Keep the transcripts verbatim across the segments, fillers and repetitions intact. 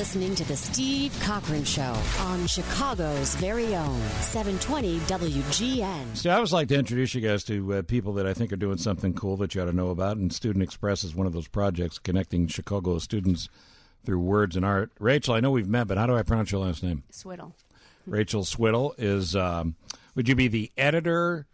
listening to The Steve Cochran Show on Chicago's very own seven twenty W G N. See, I always like to introduce you guys to uh, people that I think are doing something cool that you ought to know about, and Student Express is one of those projects connecting Chicago students through words and art. Rachel, I know we've met, but how do I pronounce your last name? Swiddle. Rachel Swiddle is, um, would you be the editor,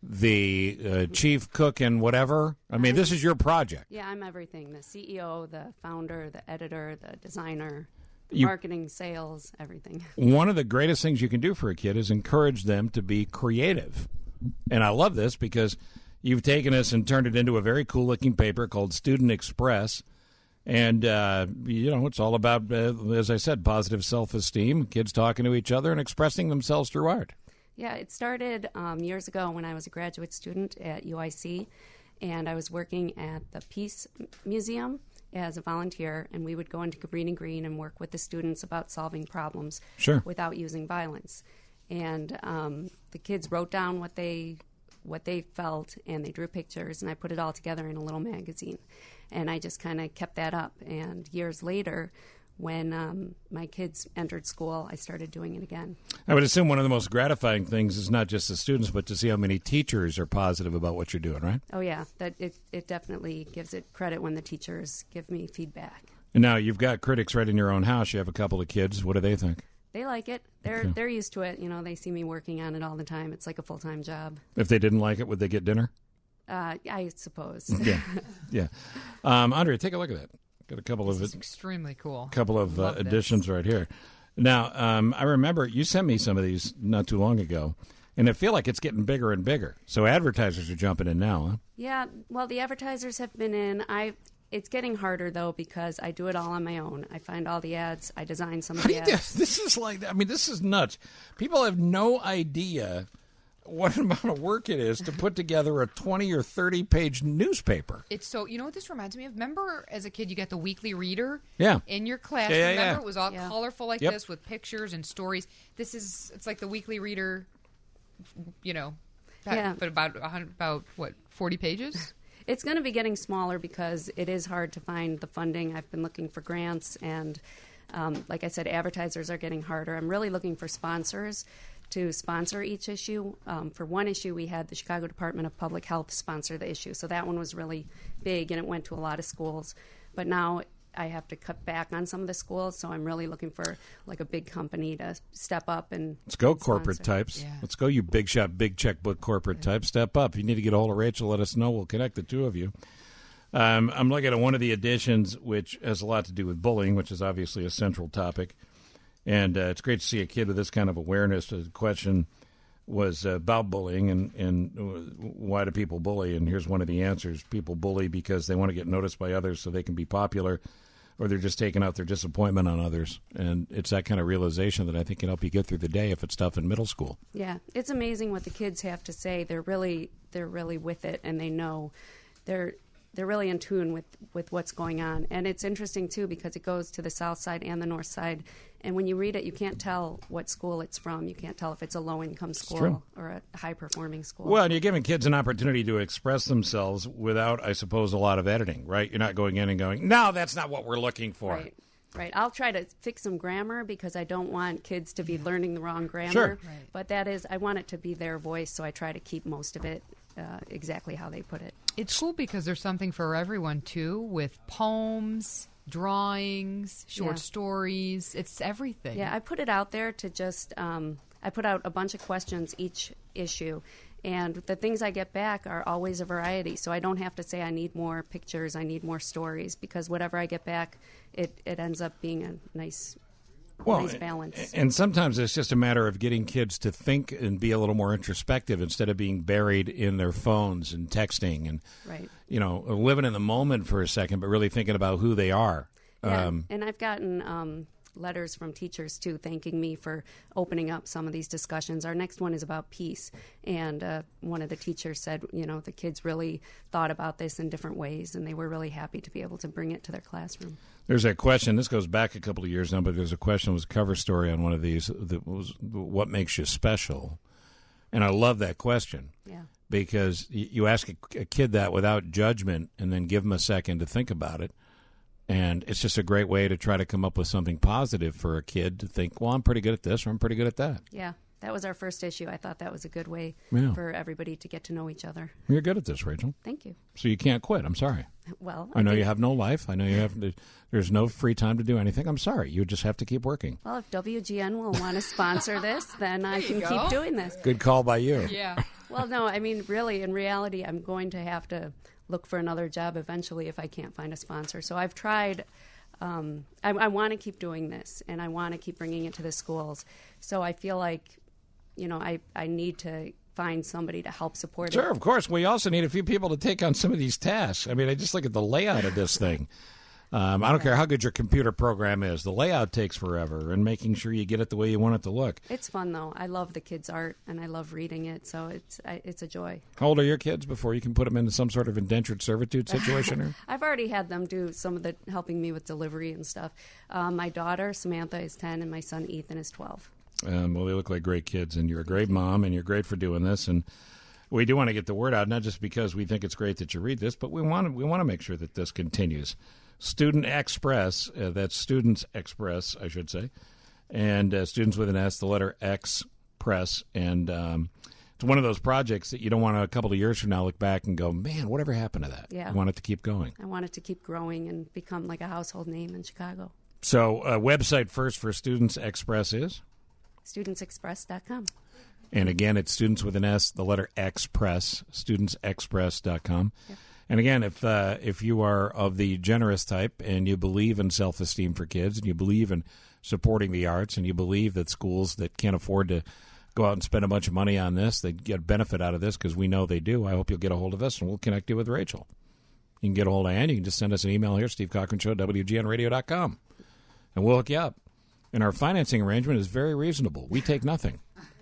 the uh, chief cook, and whatever? I mean, this is your project. Yeah, I'm everything. The C E O, the founder, the editor, the designer, the You- marketing, sales, everything. One of the greatest things you can do for a kid is encourage them to be creative. And I love this because you've taken us and turned it into a very cool-looking paper called Student Express. And, uh, you know, it's all about, uh, as I said, positive self-esteem, kids talking to each other and expressing themselves through art. Yeah, it started um, years ago when I was a graduate student at U I C, and I was working at the Peace Museum as a volunteer, and we would go into Green and Green and work with the students about solving problems Sure. without using violence. And um, the kids wrote down what they what they felt, and they drew pictures, and I put it all together in a little magazine. And I just kind of kept that up. And years later, when um, my kids entered school, I started doing it again. I would assume one of the most gratifying things is not just the students, but to see how many teachers are positive about what you're doing, right? Oh, yeah. That it, it definitely gives it credit when the teachers give me feedback. And now you've got critics right in your own house. You have a couple of kids. What do they think? They like it. They're Okay. they're used to it. You know, they see me working on it all the time. It's like a full-time job. If they didn't like it, would they get dinner? Uh, I suppose. Yeah, yeah. Um, Andrea, take a look at that. Got a couple This of is extremely cool. couple of uh, Love this. additions right here. Now, um, I remember you sent me some of these not too long ago, and I feel like it's getting bigger and bigger. So advertisers are jumping in now, huh? Yeah, well, the advertisers have been in. I. It's getting harder, though, because I do it all on my own. I find all the ads. I design some of How do the you do? ads. This is like, I mean, this is nuts. People have no idea what amount of work it is to put together a twenty or thirty page newspaper. It's so, you know what this reminds me of? Remember as a kid you got the weekly reader Yeah. in your class? Yeah, yeah, Remember yeah. it was all Yeah. colorful like Yep. this with pictures and stories. This is, it's like the weekly reader, you know, that- Yeah. but about, a hundred- about what, forty pages? It's going to be getting smaller because it is hard to find the funding. I've been looking for grants, and um, like I said, advertisers are getting harder. I'm really looking for sponsors to sponsor each issue. Um, for one issue, we had the Chicago Department of Public Health sponsor the issue, so that one was really big, and it went to a lot of schools. But now I have to cut back on some of the schools, so I'm really looking for like a big company to step up and Let's go, and corporate sponsor. types. Yeah. Let's go, you big shot, big checkbook corporate types. Step up. If you need to get a hold of Rachel, let us know. We'll connect the two of you. Um, I'm looking at one of the editions, which has a lot to do with bullying, which is obviously a central topic. And uh, it's great to see a kid with this kind of awareness. The question was uh, about bullying and, and uh, why do people bully? And here's one of the answers. People bully because they want to get noticed by others so they can be popular, or they're just taking out their disappointment on others. And it's that kind of realization that I think can help you get through the day if it's tough in middle school. Yeah, it's amazing what the kids have to say. They're really they're really with it, and they know they're they're really in tune with, with what's going on. And it's interesting too because it goes to the south side and the north side. And when you read it, you can't tell what school it's from. You can't tell if it's a low income true. school or a high performing school. Well, and you're giving kids an opportunity to express themselves without, I suppose, a lot of editing, right? You're not going in and going, no, that's not what we're looking for. Right. Right. I'll try to fix some grammar because I don't want kids to be learning the wrong grammar. Sure. Right. But that is, I want it to be their voice, so I try to keep most of it uh, exactly how they put it. It's cool because there's something for everyone, too, with poems, drawings, short Yeah. stories. It's everything. Yeah, I put it out there to just, um, I put out a bunch of questions each issue. And the things I get back are always a variety. So I don't have to say I need more pictures, I need more stories, because whatever I get back, it, it ends up being a nice, nice balance. And sometimes it's just a matter of getting kids to think and be a little more introspective instead of being buried in their phones and texting and, Right. you know, living in the moment for a second, but really thinking about who they are. Yeah, Um, and I've gotten um, letters from teachers, too, thanking me for opening up some of these discussions. Our next one is about peace, and uh, one of the teachers said, you know, the kids really thought about this in different ways, and they were really happy to be able to bring it to their classroom. There's a question, this goes back a couple of years now, but there's a question, it was a cover story on one of these, that was, what makes you special? And I love that question. Yeah. Because y- you ask a, a kid that without judgment and then give them a second to think about it. And it's just a great way to try to come up with something positive for a kid to think, well, I'm pretty good at this or I'm pretty good at that. Yeah, that was our first issue. I thought that was a good way Yeah. for everybody to get to know each other. You're good at this, Rachel. Thank you. So you can't quit. I'm sorry. Well, I know think- you have no life. I know you have. There's no free time to do anything. I'm sorry. You just have to keep working. Well, if W G N will want to sponsor this, then I can go. keep doing this. Good call by you. Yeah. Well, no, I mean, really, in reality, I'm going to have to look for another job eventually if I can't find a sponsor. So I've tried. Um, I, I want to keep doing this, and I want to keep bringing it to the schools. So I feel like, you know, I, I need to find somebody to help support Sure, it. of course. We also need a few people to take on some of these tasks. I mean, I just look at the layout of this thing. Um, I don't care how good your computer program is. The layout takes forever, and making sure you get it the way you want it to look. It's fun, though. I love the kids' art, and I love reading it, so it's I, it's a joy. How old are your kids before you can put them into some sort of indentured servitude situation? Or? I've already had them do some of the helping me with delivery and stuff. Um, my daughter, Samantha, is ten, and my son, Ethan, is twelve. Um, well, they look like great kids, and you're a great mom, and you're great for doing this. And we do want to get the word out, not just because we think it's great that you read this, but we want to, we want to make sure that this continues. Student Express, uh, that's Students Express, I should say, and uh, students with an S, the letter X Press. And um, it's one of those projects that you don't want to, a couple of years from now, look back and go, man, whatever happened to that? Yeah. You want it to keep going. I want it to keep growing and become like a household name in Chicago. So uh, website first for Students Express is? students express dot com. And again, it's students with an S, the letter X Press, students express dot com. Yep. And again, if uh, if you are of the generous type and you believe in self-esteem for kids and you believe in supporting the arts and you believe that schools that can't afford to go out and spend a bunch of money on this, they get benefit out of this because we know they do, I hope you'll get a hold of us and we'll connect you with Rachel. You can get a hold of Ann. You can just send us an email here, Steve Cochran Show, W G N radio dot com, and we'll hook you up. And our financing arrangement is very reasonable. We take nothing.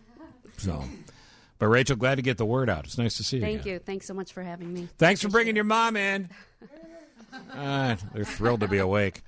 So, but Rachel, glad to get the word out. It's nice to see you. Thank again. you. Thanks so much for having me. Thanks for bringing your mom in. Uh, they're thrilled to be awake.